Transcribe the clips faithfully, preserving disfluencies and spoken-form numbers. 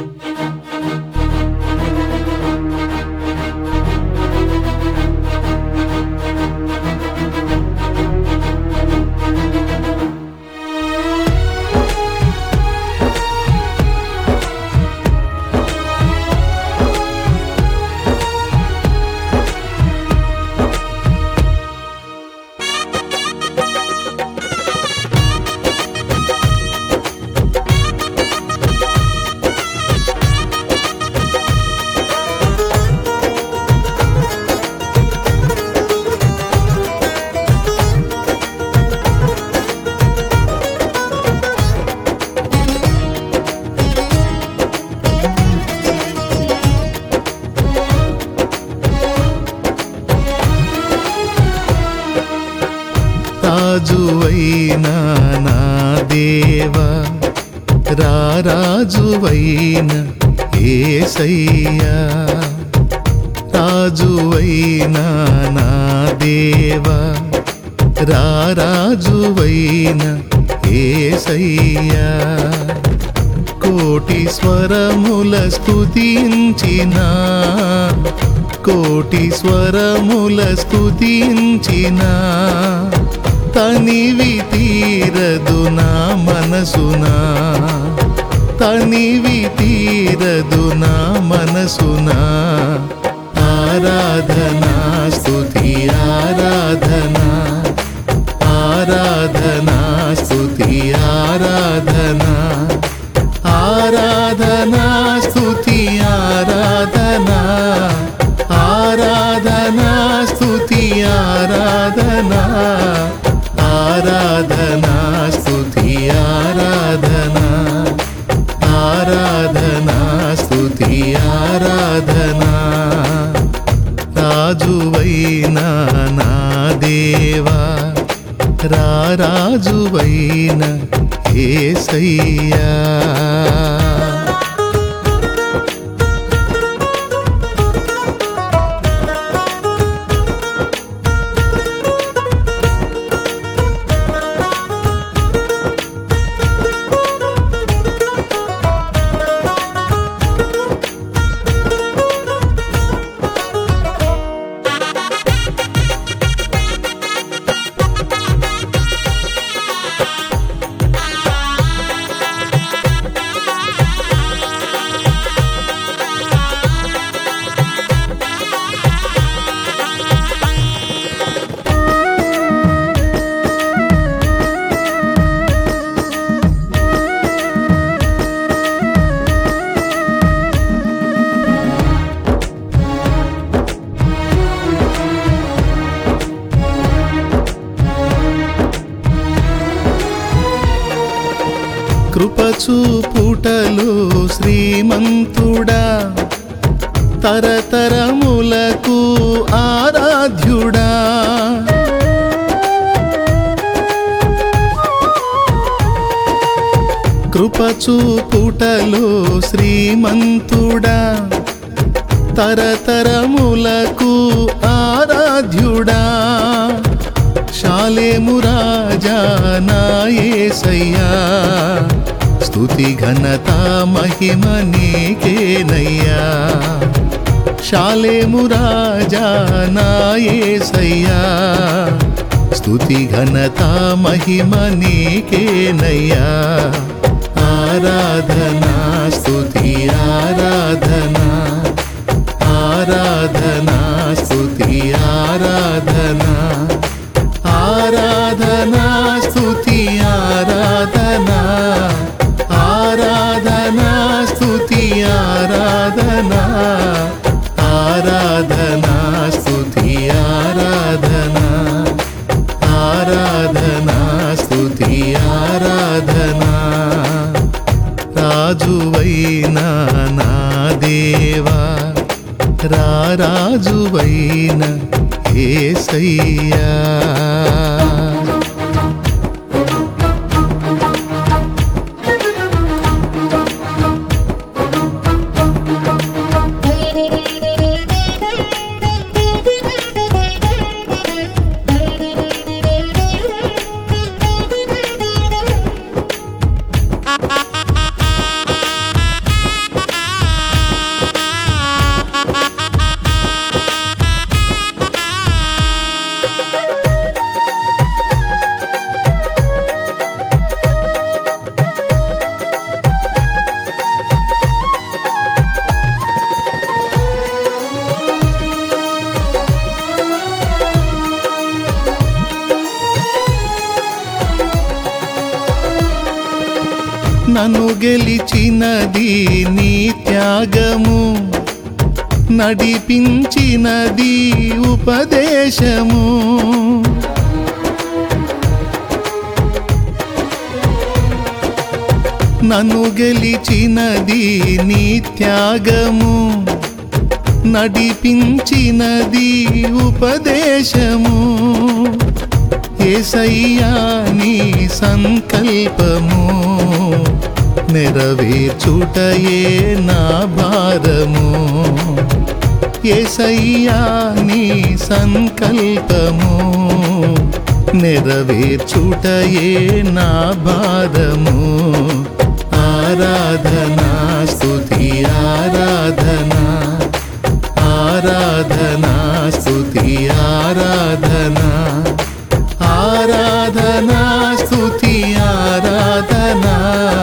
రాజువైనా నా దేవా, రారాజువైన యేసయ్యా. రాజువైనా నా దేవా, రారాజువైన యేసయ్యా. కోటి స్వరముల స్తుతించిన, కోటి స్వరముల స్తుతించిన తనివి తీరదు నా మనసునా, తనివి తీరదు నా మనసునా. ఆరాధనా స్తుతి ఆరాధనా, ఆరాధనా స్తుతి ఆరాధనా, ఆరాధనా స్తుతి ఆరాధనా, ఆరాధనా స్తుతి ఆరాధనా, ఆరాధనా స్తుతి ఆరాధనా, ఆరాధనా స్తుతి ఆరాధనా. రాజువైనా నా దేవా, రారాజువైన యేసయ్యా. కృపచూపుటలో శ్రీమంతుడా, తరతరములకు ఆరాధ్యుడా. కృపచూపుటలో శ్రీమంతుడా, తరతరములకు ఆరాధ్యుడా. శాలేము రాజా నా యేసయ్యా, స్తుతి ఘనత మహిమ నీకేనయ్యా. శాలేము రాజా నా యేసయ్యా, స్తుతి ఘనత మహిమ నీకేనయ్యా. ఆరాధనా స్తుతి ఆరాధనా, ఆరాధనా స్తుతి ఆరాధనా, ఆరాధనా స్తుతి ఆరాధనా, ఆరాధనా స్తుతి ఆరాధనా, ఆరాధనా స్తుతి ఆరాధనా, ఆరాధనా స్తుతి ఆరాధనా. రాజువైనా నా దేవా, రారాజువైన యేసయ్యా. గెలిచినది నీ త్యాగము, నడిపించినది ఉపదేశము. నన్ను గెలిచినది నీ త్యాగము, నడిపించినది ఉపదేశము. యేసయ్యా నీ సంకల్పము, నెరవేర్చుటయే నా భారము. యేసయ్యా నీ సంకల్పము, నెరవేర్చుటయే నా భారము. ఆరాధనా స్తుతి ఆరాధనా, ఆరాధనా స్తుతి ఆరాధనా, ఆరాధనా స్తుతి ఆరాధనా,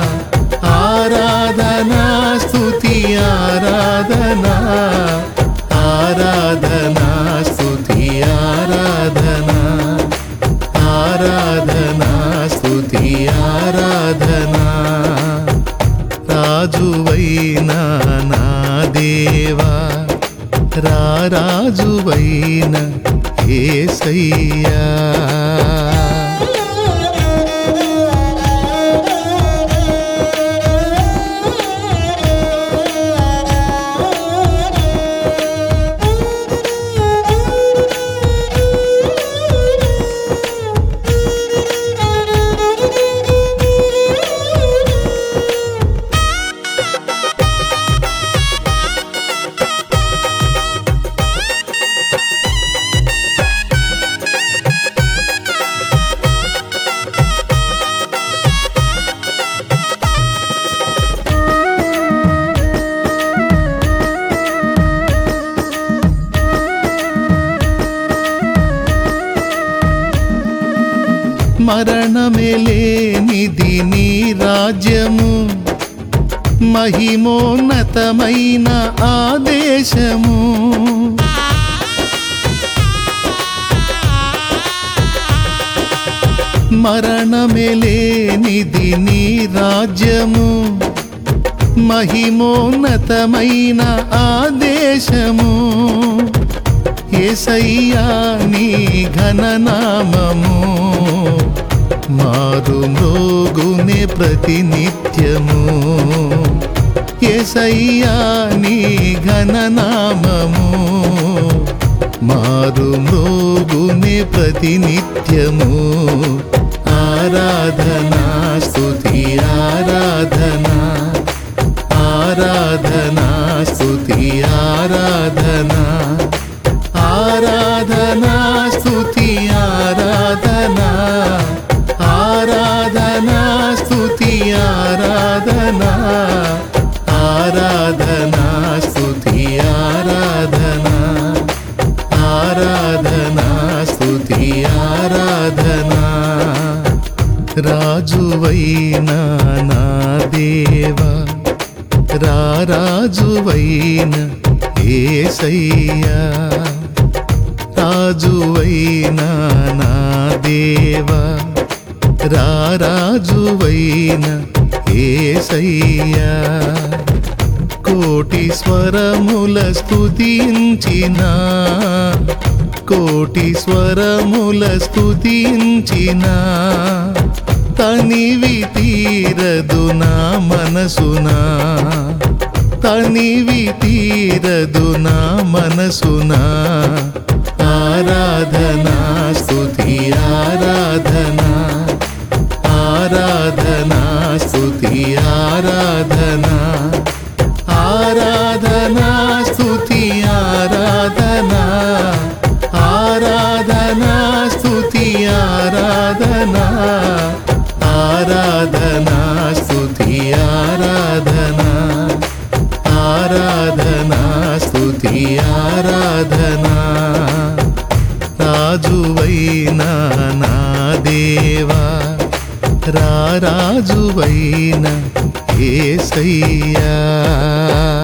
ఆరాధనా స్తుతి ఆరాధనా, ఆరాధనా స్తుతి ఆరాధనా, ఆరాధనా స్తుతి ఆరాధనా. రాజువైన నా దేవా, రారాజువైన యేసయ్యా. మరణమే లేనిది నీ రాజ్యము, మహిమోన్నతమైన ఆదేశము. మరణమే లేనిది నీ రాజ్యము, మహిమోన్నతమైన ఆదేశము. యేసయ్యా నీ ఘననామము, మారు మ్రోగునే ప్రతినిత్యము. యేసయ్యా నీ ఘననామము, మారు మ్రోగునే ప్రతినిత్యము. ఆరాధనా స్తుతి ఆరాధనా, ఆరాధనా స్తుతి ఆరాధనా, ఆరాధనా స్తుతి ఆరాధనా, ఆరాధనా స్తుతి ఆరాధనా, ఆరాధనా స్తుతి ఆరాధనా, ఆరాధనా స్తుతి ఆరాధనా. రాజువైన నా దేవా, రారాజువైన యేసయ్యా. రాజువైన నా దేవా, రారాజువైన యేసయ్యా. కోటి స్వరముల స్తుతించిన, కోటి స్వరముల స్తుతించిన, తనివి తీరదు నా మనసునా, తనివి తీరదు నా మనసునా. ఆరాధనా స్తుతి ఆరాధనా, ఆరాధనా స్తుతి ఆరాధనా, ఆరాధనా స్తుతి ఆరాధనా, ఆరాధనా స్తుతి ఆరాధనా, ఆరాధనా స్తుతి ఆరాధనా, ఆరాధనా స్తుతి ఆరాధనా. రాజువైన నా దేవా, రారాజువైన యేసయ్యా.